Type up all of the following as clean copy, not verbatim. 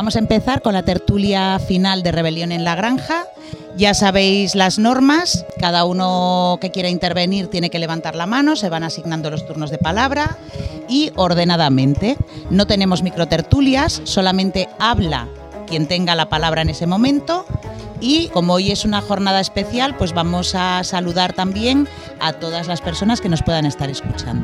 Vamos a empezar con la tertulia final de Rebelión en la Granja. Ya sabéis las normas, cada uno que quiera intervenir tiene que levantar la mano, se van asignando los turnos de palabra y ordenadamente. No tenemos microtertulias, solamente habla quien tenga la palabra en ese momento. Y como hoy es una jornada especial, pues vamos a saludar también a todas las personas que nos puedan estar escuchando.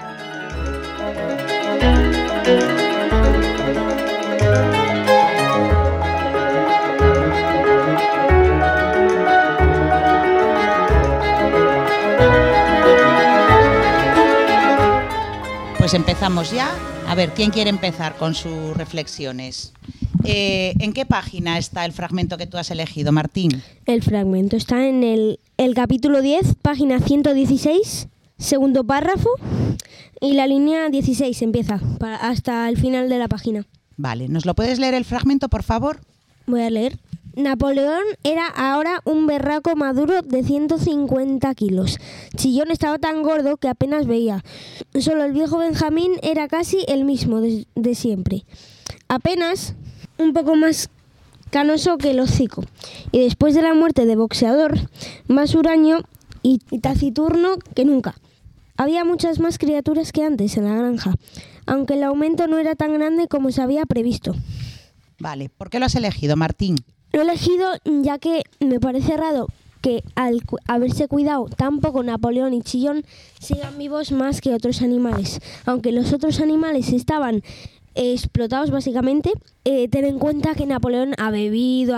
Pues empezamos ya. A ver, ¿quién quiere empezar con sus reflexiones? ¿En qué página está el fragmento que tú has elegido, Martín? El fragmento está en el capítulo 10, página 116, segundo párrafo, y la línea 16 empieza hasta el final de la página. Vale, ¿nos lo puedes leer el fragmento, por favor? Voy a leer. Napoleón era ahora un berraco maduro de 150 kilos. Chillón estaba tan gordo que apenas veía. Solo el viejo Benjamín era casi el mismo de siempre. Apenas un poco más canoso que el hocico. Y después de la muerte de Boxeador, más huraño y taciturno que nunca. Había muchas más criaturas que antes en la granja, aunque el aumento no era tan grande como se había previsto. Vale, ¿por qué lo has elegido, Martín? Lo he elegido ya que me parece raro que al haberse cuidado tan poco Napoleón y Chillón sigan vivos más que otros animales. Aunque los otros animales estaban explotados básicamente, ten en cuenta que Napoleón ha bebido,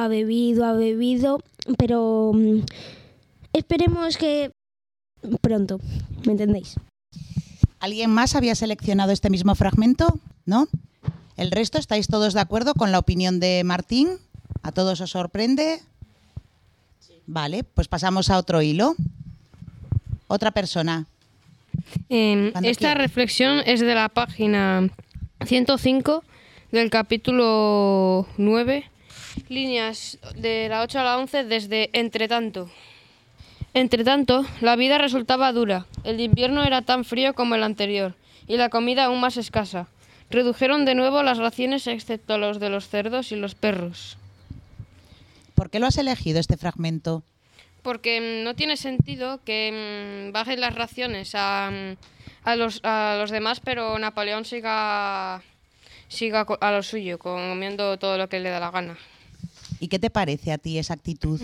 pero esperemos que pronto, ¿me entendéis? ¿Alguien más había seleccionado este mismo fragmento? ¿No? ¿El resto estáis todos de acuerdo con la opinión de Martín? ¿A todos os sorprende? Sí. Vale, pues pasamos a otro hilo. Otra persona. Esta reflexión es de la página 105 del capítulo 9, líneas de la 8 a la 11 desde Entretanto. Entretanto, la vida resultaba dura. El invierno era tan frío como el anterior y la comida aún más escasa. Redujeron de nuevo las raciones excepto los de los cerdos y los perros. ¿Por qué lo has elegido este fragmento? Porque no tiene sentido que bajen las raciones a los demás, pero Napoleón siga a lo suyo, comiendo todo lo que le da la gana. ¿Y qué te parece a ti esa actitud?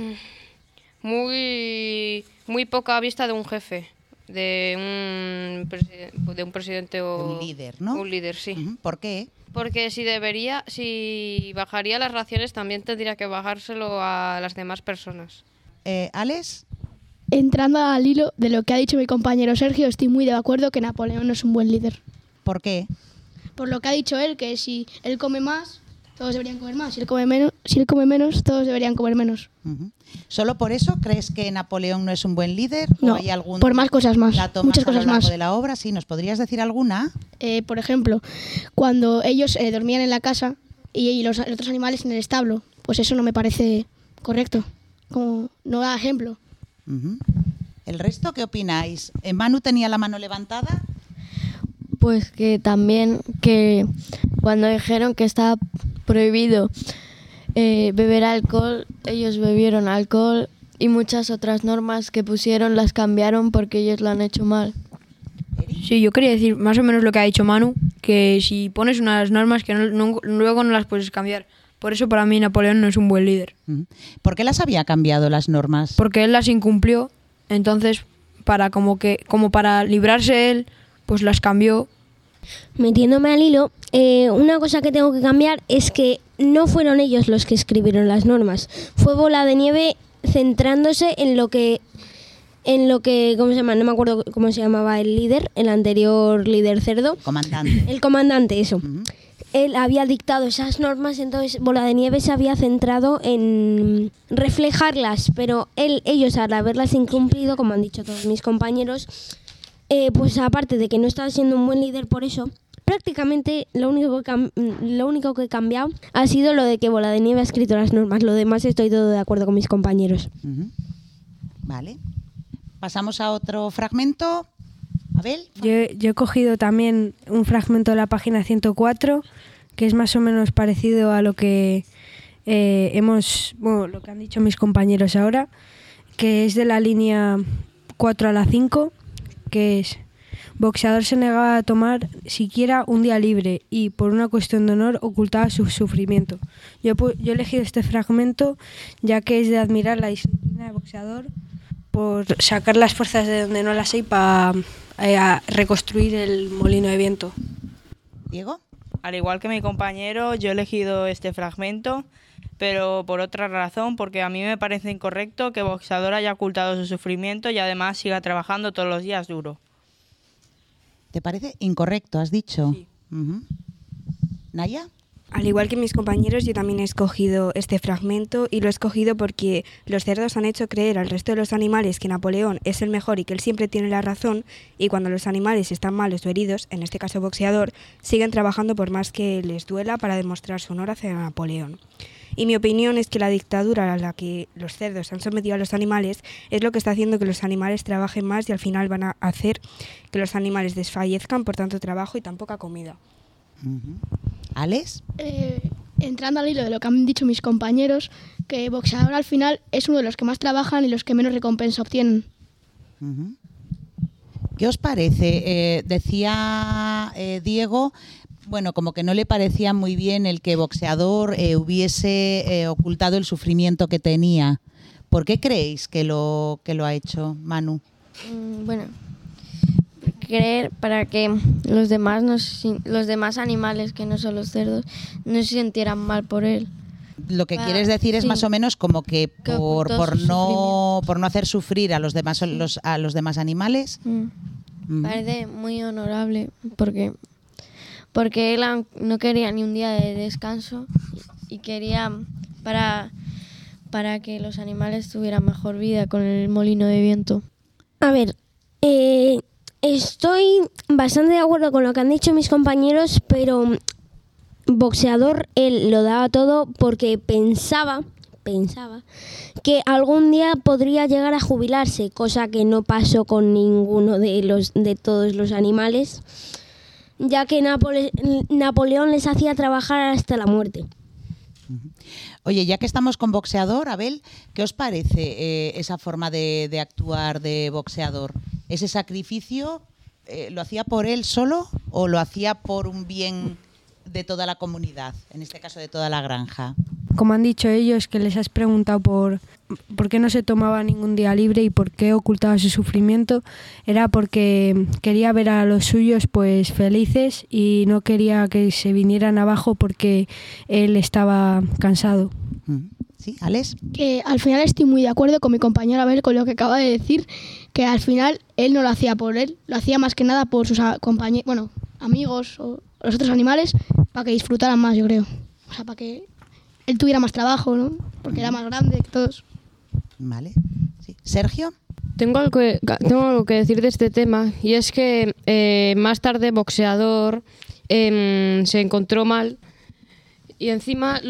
Muy poca vista de un jefe, de un presidente o... Un líder, ¿no? Un líder, sí. ¿Por qué? Porque si bajaría las raciones también tendría que bajárselo a las demás personas. ¿Alex? Entrando al hilo de lo que ha dicho mi compañero Sergio, estoy muy de acuerdo que Napoleón no es un buen líder. ¿Por qué? Por lo que ha dicho él, que si él come más, todos deberían comer más. Si él come menos, todos deberían comer menos. ¿Solo por eso crees que Napoleón no es un buen líder? No, ¿O hay algún por más cosas más, muchas cosas a lo largo más de la obra? Sí, ¿nos podrías decir alguna? Por ejemplo, cuando ellos dormían en la casa y los otros animales en el establo, pues eso no me parece correcto. Como no da ejemplo. ¿El resto qué opináis? ¿Manu tenía la mano levantada? Pues que también que cuando dijeron que estaba prohibido beber alcohol, ellos bebieron alcohol y muchas otras normas que pusieron las cambiaron porque ellos lo han hecho mal. Sí, yo quería decir más o menos lo que ha dicho Manu, que si pones unas normas que luego no las puedes cambiar. Por eso para mí Napoleón no es un buen líder. ¿Por qué las había cambiado las normas? Porque él las incumplió, entonces como para librarse él, pues las cambió. Metiéndome al hilo, una cosa que tengo que cambiar es que no fueron ellos los que escribieron las normas. Fue Bola de Nieve centrándose en lo que ¿cómo se llama? No me acuerdo cómo se llamaba el líder, el anterior líder cerdo. Comandante. El comandante, eso. Él había dictado esas normas, entonces Bola de Nieve se había centrado en reflejarlas, pero ellos al haberlas incumplido, como han dicho todos mis compañeros, pues aparte de que no estaba siendo un buen líder por eso, prácticamente lo único que he cambiado ha sido lo de que Bola de Nieve ha escrito las normas. Lo demás estoy todo de acuerdo con mis compañeros. Vale. Pasamos a otro fragmento. Abel. Yo he cogido también un fragmento de la página 104 que es más o menos parecido a lo que lo que han dicho mis compañeros ahora, que es de la línea 4 a la 5, que es: boxeador se negaba a tomar siquiera un día libre y, por una cuestión de honor, ocultaba su sufrimiento. Yo he elegido este fragmento ya que es de admirar la disciplina de boxeador por sacar las fuerzas de donde no las hay para reconstruir el molino de viento. ¿Diego? Al igual que mi compañero, yo he elegido este fragmento, pero por otra razón, porque a mí me parece incorrecto que boxeador haya ocultado su sufrimiento y además siga trabajando todos los días duro. ¿Te parece incorrecto, has dicho? Sí. Uh-huh. ¿Naya? Al igual que mis compañeros, yo también he escogido este fragmento y lo he escogido porque los cerdos han hecho creer al resto de los animales que Napoleón es el mejor y que él siempre tiene la razón, y cuando los animales están malos o heridos, en este caso boxeador, siguen trabajando por más que les duela para demostrar su honor hacia Napoleón. Y mi opinión es que la dictadura a la que los cerdos han sometido a los animales es lo que está haciendo que los animales trabajen más y al final van a hacer que los animales desfallezcan por tanto trabajo y tan poca comida. Uh-huh. ¿Alex? Entrando al hilo de lo que han dicho mis compañeros, que boxeador al final es uno de los que más trabajan y los que menos recompensa obtienen. Uh-huh. ¿Qué os parece? Decía Diego, bueno, como que no le parecía muy bien el que boxeador hubiese ocultado el sufrimiento que tenía. ¿Por qué creéis que lo ha hecho, Manu? Bueno, creer para que los demás animales, que no son los cerdos, no se sintieran mal por él. Lo que quieres decir es más o menos como que por no hacer sufrir a los demás animales. Parece muy honorable porque él no quería ni un día de descanso y quería para que los animales tuvieran mejor vida con el molino de viento. A ver, estoy bastante de acuerdo con lo que han dicho mis compañeros, pero boxeador él lo daba todo porque pensaba que algún día podría llegar a jubilarse, cosa que no pasó con ninguno de todos los animales, ya que Napoleón les hacía trabajar hasta la muerte. Oye, ya que estamos con boxeador, Abel, ¿qué os parece esa forma de actuar de boxeador? ¿Ese sacrificio lo hacía por él solo o lo hacía por un bien de toda la comunidad, en este caso de toda la granja? Como han dicho ellos, que les has preguntado por qué no se tomaba ningún día libre y por qué ocultaba su sufrimiento, era porque quería ver a los suyos pues felices y no quería que se vinieran abajo porque él estaba cansado. ¿Sí, Alex? Que al final estoy muy de acuerdo con mi compañero Abel con lo que acaba de decir, que al final él no lo hacía por él, lo hacía más que nada por sus amigos o los otros animales, para que disfrutaran más, yo creo. O sea, para que él tuviera más trabajo, ¿no? Porque era más grande que todos. Vale. Sí. ¿Sergio? Tengo algo que decir de este tema, y es que más tarde boxeador se encontró mal y encima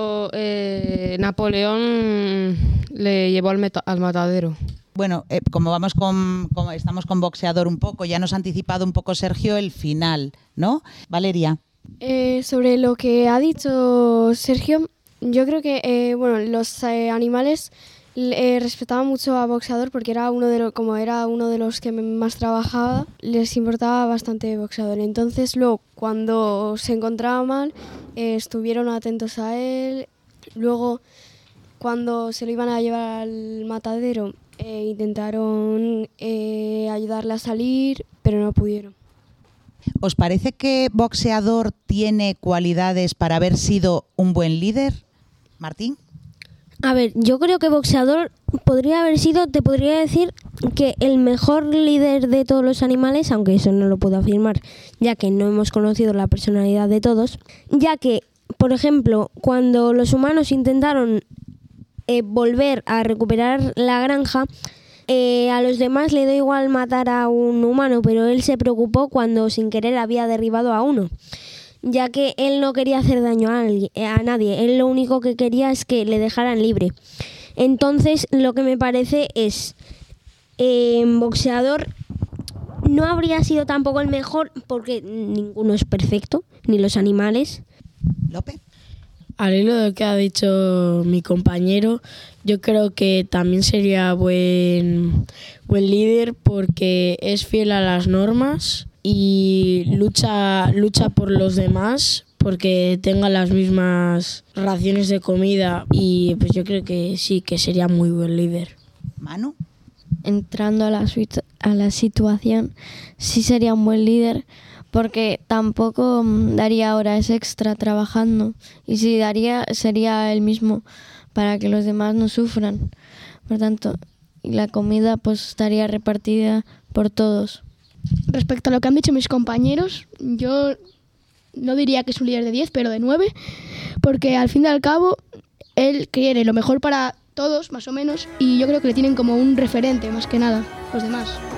Napoleón le llevó al matadero. Bueno, como estamos con boxeador un poco, ya nos ha anticipado un poco Sergio el final, ¿no? Valeria. Sobre lo que ha dicho Sergio, yo creo que los animales respetaban mucho a boxeador porque como era uno de los que más trabajaba, les importaba bastante boxeador. Entonces luego, cuando se encontraba mal, estuvieron atentos a él. Luego, cuando se lo iban a llevar al matadero, intentaron ayudarle a salir, pero no pudieron. ¿Os parece que boxeador tiene cualidades para haber sido un buen líder? Martín. A ver, yo creo que boxeador podría haber sido, te podría decir que el mejor líder de todos los animales, aunque eso no lo puedo afirmar, ya que no hemos conocido la personalidad de todos, ya que, por ejemplo, cuando los humanos intentaron volver a recuperar la granja, a los demás le da igual matar a un humano, pero él se preocupó cuando sin querer había derribado a uno, ya que él no quería hacer daño a nadie, él lo único que quería es que le dejaran libre. Entonces lo que me parece es boxeador no habría sido tampoco el mejor porque ninguno es perfecto, ni los animales, Lope. Al hilo de lo que ha dicho mi compañero, yo creo que también sería buen líder porque es fiel a las normas y lucha por los demás porque tengan las mismas raciones de comida, y pues yo creo que sí, que sería muy buen líder. Manu. Entrando a la situación, sí sería un buen líder porque tampoco daría horas extra trabajando, y si daría sería el mismo para que los demás no sufran. Por tanto, y la comida pues estaría repartida por todos. Respecto a lo que han dicho mis compañeros, yo no diría que es un líder de 10, pero de 9, porque al fin y al cabo él quiere lo mejor para todos, más o menos, y yo creo que le tienen como un referente, más que nada, los demás.